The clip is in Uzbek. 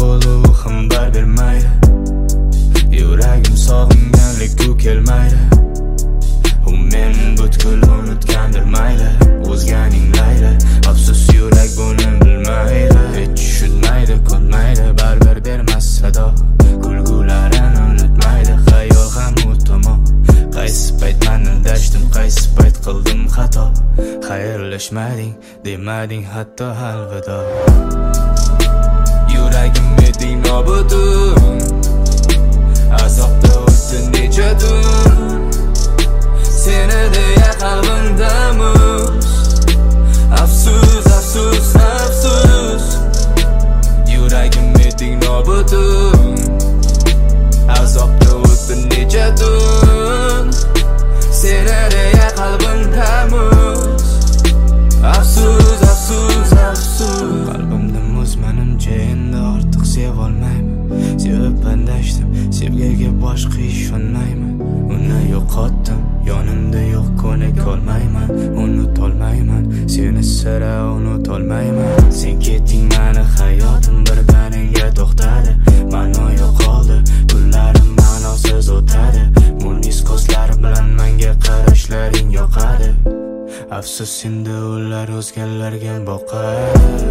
bo'luvi ham bar bermaydi. Yuragim sog'inganlik u kelmaydi. U men butkul unutgandir mayli, o'zganing layli. Afsus yurak buni bilmaydi, hech tushunmaydi, ko'nmaydi, baribir bermas sado. Kulgularini unutmaydi, xayol ham u tomon. Qaysi payt man aldashdim, qaysi payt qildim xato. Xayrlashmading, demading hatto alvido. Yuragim eding nobudun, azobda o'tdi necha tun. Seni deya qalbimda muz. Afsus, afsus, afsus. Yuragim eding nobudun, azobda o'tdi necha tun. Seni deya qalbimda muz. Afsus, afsus, afsus. Qalbimda muz menimcha endi ortiq sevolmayman. Sevib andashdim, sevgiga boshqa ishonmayman. Uni yo'qotdim, yonimda yo'q, ko'nik olmayman. Unutolmayman, seni sira unutolmayman. Sen ketding, meni hayotim birdaningga to'xtadi. Ma'no yo'qoldi, kunlarim ma'nosiz o'tadi. Munis ko'zlar bilan menga qarashlaring yoqadi. Afsus, endi ular o'zgalarga boqadi.